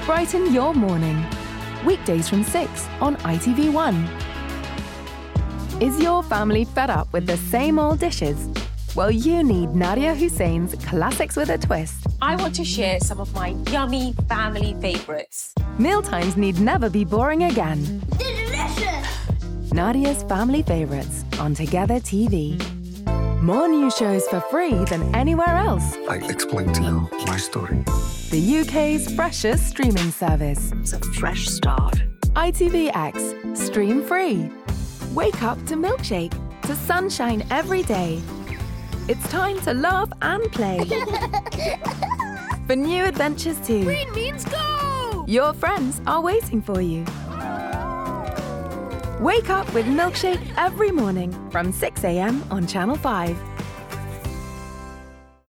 Brighten your morning. Weekdays from 6 on ITV1. Is your family fed up with the same old dishes? Well, you need Nadia Hussein's Classics with a Twist. I want to share some of my yummy family favourites. Mealtimes need never be boring again. Delicious! Nadia's Family Favourites on Together TV. More new shows for free than anywhere else. I explain to you my story. The UK's freshest streaming service. It's a fresh start. ITVX. Stream free. Wake up to Milkshake, to sunshine every day. It's time to laugh and play. For new adventures too. Green means go! Your friends are waiting for you. Wake up with Milkshake every morning from 6 a.m. on Channel 5.